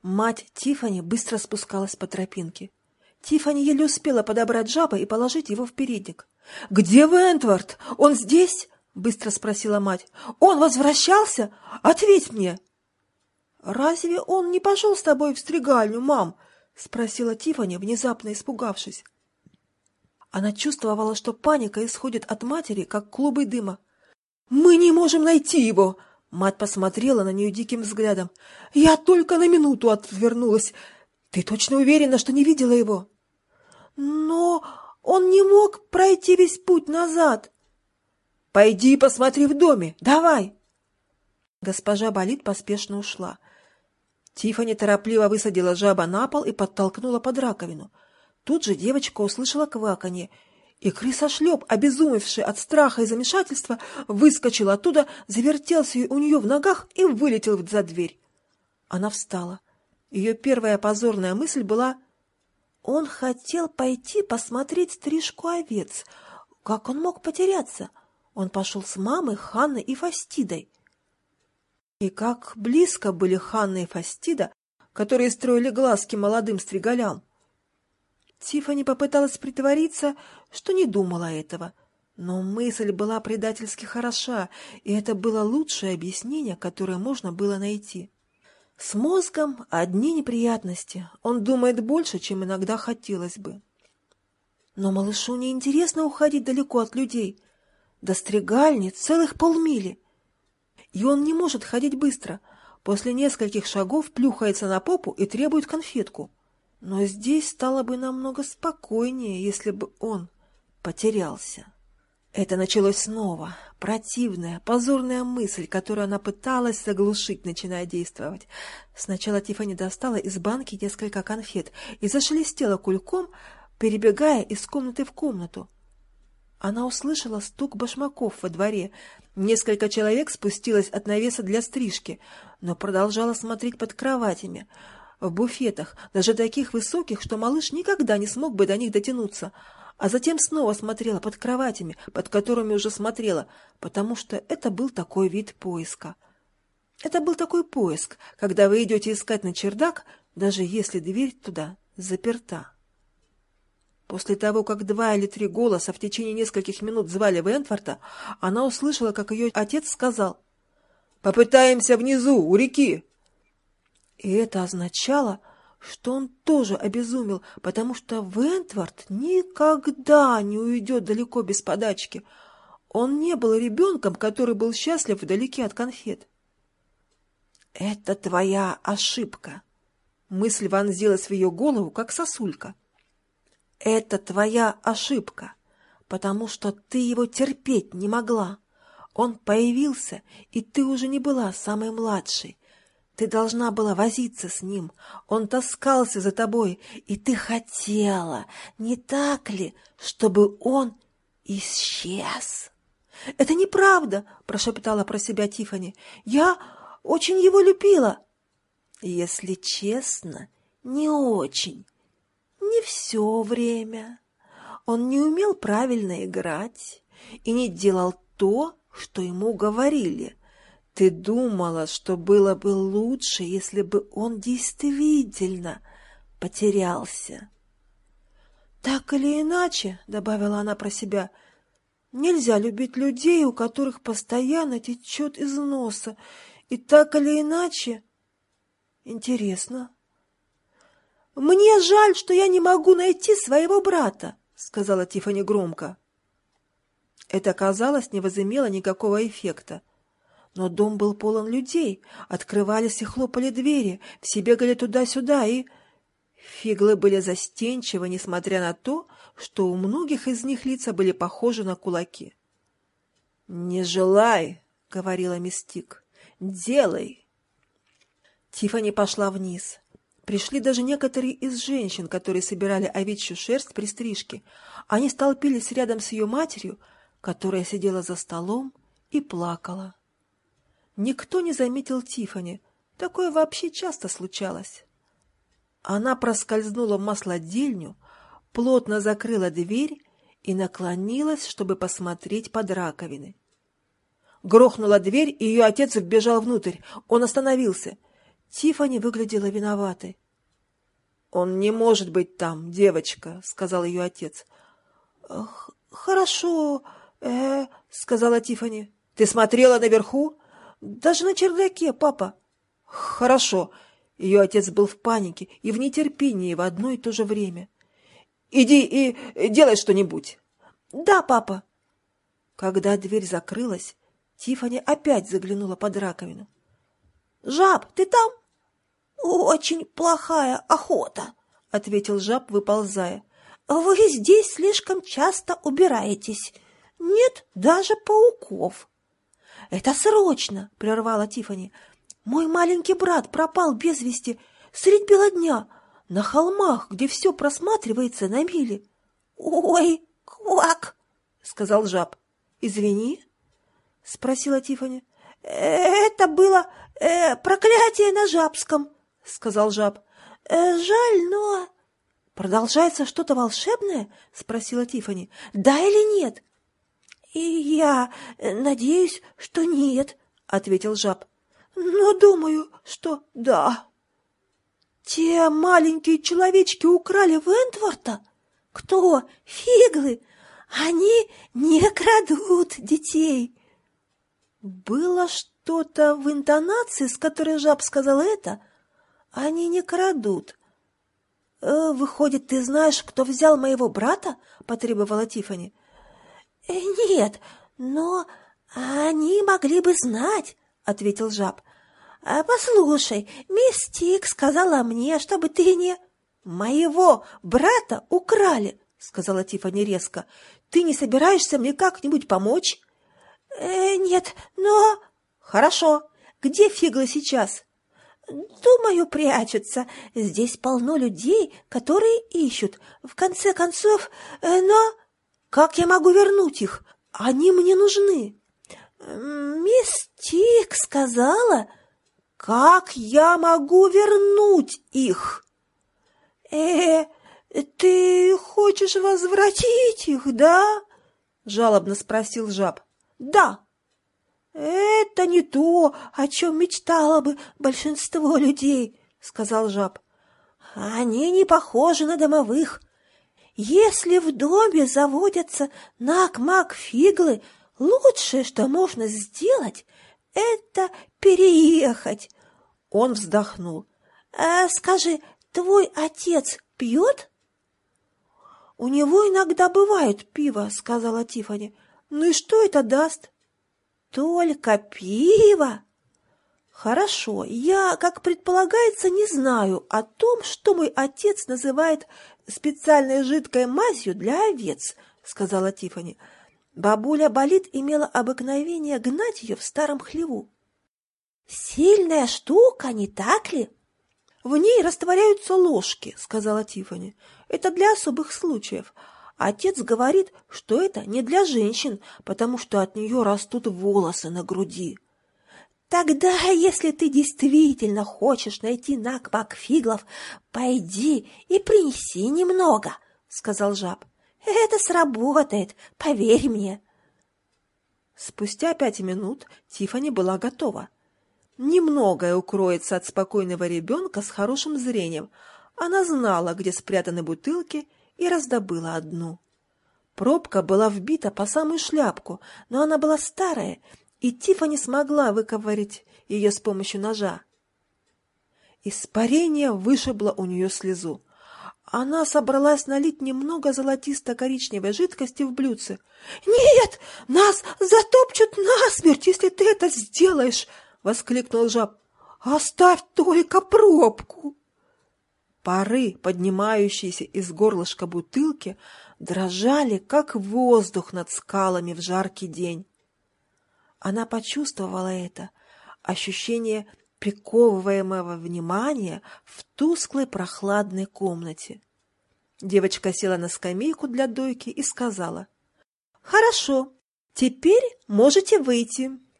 Мать Тиффани быстро спускалась по тропинке. Тиффани еле успела подобрать жаба и положить его в передник. «Где Вентворд? Он здесь?» — быстро спросила мать. «Он возвращался? Ответь мне!» «Разве он не пошел с тобой в стригальню, мам?» — спросила Тиффани, внезапно испугавшись. Она чувствовала, что паника исходит от матери, как клубы дыма. «Мы не можем найти его!» Мать посмотрела на нее диким взглядом. «Я только на минуту отвернулась. Ты точно уверена, что не видела его?» «Но он не мог пройти весь путь назад». «Пойди и посмотри в доме. Давай!» Госпожа Болит поспешно ушла. Тиффани торопливо высадила жаба на пол и подтолкнула под раковину. Тут же девочка услышала кваканье, и крысошлеп, обезумевший от страха и замешательства, выскочил оттуда, завертелся у нее в ногах и вылетел за дверь. Она встала. Ее первая позорная мысль была: он хотел пойти посмотреть стрижку овец. Как он мог потеряться? Он пошел с мамой, Ханной и Фастидой. И как близко были Ханна и Фастида, которые строили глазки молодым стригалям. Тиффани попыталась притвориться, что не думала этого, но мысль была предательски хороша, и это было лучшее объяснение, которое можно было найти. С мозгом одни неприятности, он думает больше, чем иногда хотелось бы. Но малышу неинтересно уходить далеко от людей, до стригальни целых полмили. И он не может ходить быстро, после нескольких шагов плюхается на попу и требует конфетку. Но здесь стало бы намного спокойнее, если бы он потерялся. Это началось снова. Противная, позорная мысль, которую она пыталась заглушить, начиная действовать. Сначала Тиффани достала из банки несколько конфет и зашелестела кульком, перебегая из комнаты в комнату. Она услышала стук башмаков во дворе. Несколько человек спустилось от навеса для стрижки, но продолжала смотреть под кроватями, в буфетах, даже таких высоких, что малыш никогда не смог бы до них дотянуться, а затем снова смотрела под кроватями, под которыми уже смотрела, потому что это был такой вид поиска. Это был такой поиск, когда вы идете искать на чердак, даже если дверь туда заперта. После того, как 2 или 3 голоса в течение нескольких минут звали Вентворта, она услышала, как ее отец сказал: «Попытаемся внизу, у реки». И это означало, что он тоже обезумел, потому что Вентворт никогда не уйдет далеко без подачки. Он не был ребенком, который был счастлив вдалеке от конфет. «Это твоя ошибка», — мысль вонзилась в ее голову, как сосулька. «Это твоя ошибка, потому что ты его терпеть не могла. Он появился, и ты уже не была самой младшей. Ты должна была возиться с ним, он таскался за тобой, и ты хотела, не так ли, чтобы он исчез?» «Это неправда», — прошептала про себя Тиффани. «Я очень его любила». «Если честно, не очень, не все время. Он не умел правильно играть и не делал то, что ему говорили. Ты думала, что было бы лучше, если бы он действительно потерялся». «Так или иначе», — добавила она про себя, — «нельзя любить людей, у которых постоянно течет из носа. И так или иначе интересно». «Мне жаль, что я не могу найти своего брата», — сказала Тиффани громко. Это, казалось, не возымело никакого эффекта. Но дом был полон людей, открывались и хлопали двери, все бегали туда-сюда, и фиглы были застенчивы, несмотря на то, что у многих из них лица были похожи на кулаки. «Не желай», — говорила Мистик, — «делай». Тиффани пошла вниз. Пришли даже некоторые из женщин, которые собирали овечью шерсть при стрижке. Они столпились рядом с ее матерью, которая сидела за столом и плакала. Никто не заметил Тиффани. Такое вообще часто случалось. Она проскользнула в маслодельню, плотно закрыла дверь и наклонилась, чтобы посмотреть под раковиной. Грохнула дверь, и ее отец вбежал внутрь. Он остановился. Тиффани выглядела виноватой. «Он не может быть там, девочка», — сказал ее отец. «Хорошо, сказала Тиффани. «Ты смотрела наверху?» «Даже на чердаке, папа». «Хорошо». Ее отец был в панике и в нетерпении в одно и то же время. «Иди и делай что-нибудь». «Да, папа». Когда дверь закрылась, Тиффани опять заглянула под раковину. «Жаб, ты там?» «Очень плохая охота», — ответил жаб, выползая. «Вы здесь слишком часто убираетесь. Нет даже пауков». «Это срочно!» — прервала Тиффани. «Мой маленький брат пропал без вести средь бела дня на холмах, где все просматривается на мили». «Ой, квак!» — сказал жаб. «Извини?» — спросила Тиффани. «Это было проклятие на жабском», — сказал жаб. «Жаль, но...» «Продолжается что-то волшебное?» — спросила Тиффани. «Да или нет?» «И я надеюсь, что нет», — ответил жаб. «Но думаю, что да». «Те маленькие человечки украли Вентворта?» «Кто? Фиглы? Они не крадут детей». Было что-то в интонации, с которой жаб сказал это. «Они не крадут». «Выходит, ты знаешь, кто взял моего брата?» — потребовала Тиффани. «Нет, но они могли бы знать», — ответил жаб. «Послушай, мисс Тик сказала мне, чтобы ты не...» «Моего брата украли», — сказала Тиффани резко. «Ты не собираешься мне как-нибудь помочь?» «Нет, но...» «Хорошо. Где Фиглы сейчас?» «Думаю, прячутся. Здесь полно людей, которые ищут. В конце концов, но...» «Как я могу вернуть их? Они мне нужны». «Мисс Тик сказала...» «Как я могу вернуть их?» «Ты хочешь возвратить их, да?» — жалобно спросил жаб. «Да». «Это не то, о чем мечтало бы большинство людей», — сказал жаб. «Они не похожи на домовых. Если в доме заводятся нак-мак-фиглы, лучшее, что можно сделать, это переехать». Он вздохнул. «Скажи, твой отец пьет?» «У него иногда бывает пиво», — сказала Тиффани. «Ну и что это даст?» «Только пиво?» «Хорошо, я, как предполагается, не знаю о том, что мой отец называет специальной жидкой мазью для овец», — сказала Тиффани. Бабуля Болит имела обыкновение гнать ее в старом хлеву. «Сильная штука, не так ли?» «В ней растворяются ложки», — сказала Тиффани. «Это для особых случаев. Отец говорит, что это не для женщин, потому что от нее растут волосы на груди». «Тогда, если ты действительно хочешь найти нак-мак-фиглов, пойди и принеси немного», — сказал жаб. «Это сработает, поверь мне». Спустя 5 минут Тиффани была готова. Немногое укроется от спокойного ребенка с хорошим зрением. Она знала, где спрятаны бутылки, и раздобыла одну. Пробка была вбита по самую шляпку, но она была старая, и Тиффани смогла выковырять ее с помощью ножа. Испарение вышибло у нее слезу. Она собралась налить немного золотисто-коричневой жидкости в блюдце. «Нет, нас затопчут насмерть, если ты это сделаешь!» — воскликнул жаб. «Оставь только пробку!» Пары, поднимающиеся из горлышка бутылки, дрожали, как воздух над скалами в жаркий день. Она почувствовала это, ощущение приковываемого внимания в тусклой прохладной комнате. Девочка села на скамейку для дойки и сказала: «Хорошо, теперь можете выйти».